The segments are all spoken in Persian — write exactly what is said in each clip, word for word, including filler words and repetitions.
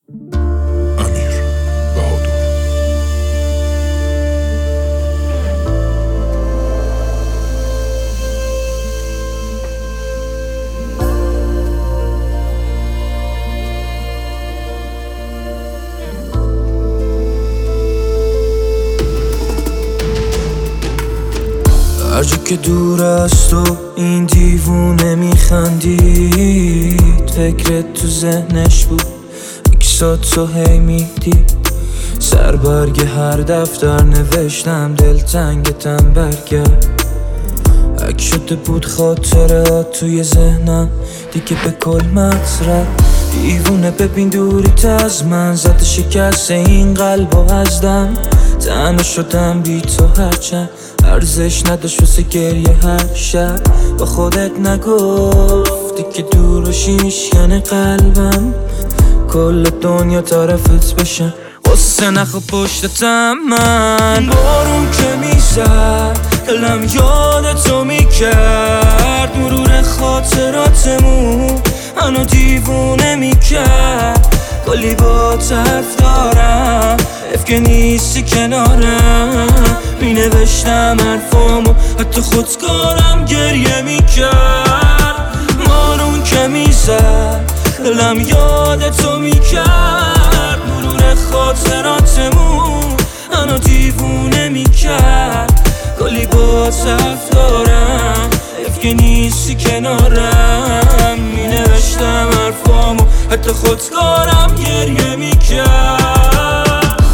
امیر بهادر. هر جا که دور از تو این دیوونه میخندید، فکرت تو ذهنش بود، اکسات تو هی میدید. سر برگ هر دفتر نوشتم دلتنگتم برگرد. اک شده بود خاطرات توی ذهنم دیگه به کل مطرح. دیوونه ببین دوریت از من، زده شکست این قلب و ازدم. تنها شدم بی تو هرچند ارزش نداشت واسه گریه هر شب. با خودت نگفتی که دور و شیشکن قلبم، کل دنیا طرفت بشن واسه نخوا پشتتم. من بارون که میزد دلم یاد تو میکرد، مرور خاطراتمون منو دیوونه میکرد. کلی با طرف دارم اف که نیستی کنارم، می نوشتم حرفامو حتی خودکارم گریه میکرد. بارون که میزد دلم یاد تو میکرد، مرور خاطراتمون منو دیوونه میکرد. کلی با طرف دارم اف که نیستی کنارم، می نوشتم حرفامو حتی خودکارم گریه میکرد.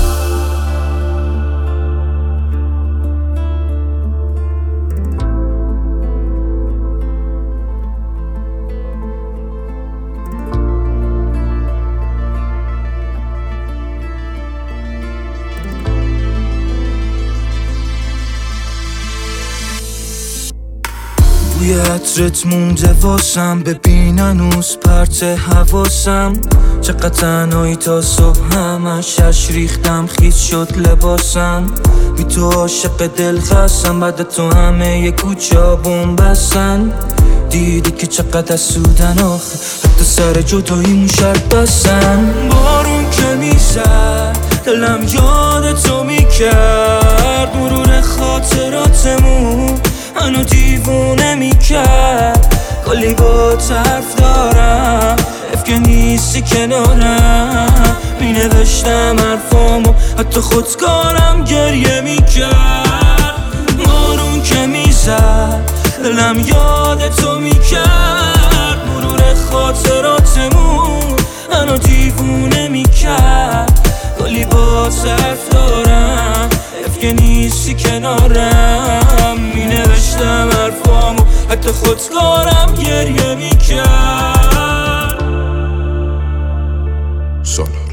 بوی عطرت مونده واسم، ببین هنوز پرت حواسم. چقدر تنهایی تا صبح همش اش ریختم خیس شد لباسم. بی تو عاشق دل خستم، بعد تو همه یه کوچه آبون بستن. دیدی که چقدر سودن آخه حتی سر جداییمون شرط بستن. بارون که میزد دلم یاد تو میکرد، مرور خاطراتمون منو دیوونه میکرد. کلی با طرف دارم اف که نیستی کنارم، می نوشتم حرفامو حتی خودکارم گریه میکرد. بارون که میزد دلم یاد تو میکرد، مرور خاطراتمون منو دیوونه میکرد. کلی با طرف دارم اف که نیستی کنارم، می نوشتم حرفامو حتی خودکارم گریه میکرد. سالار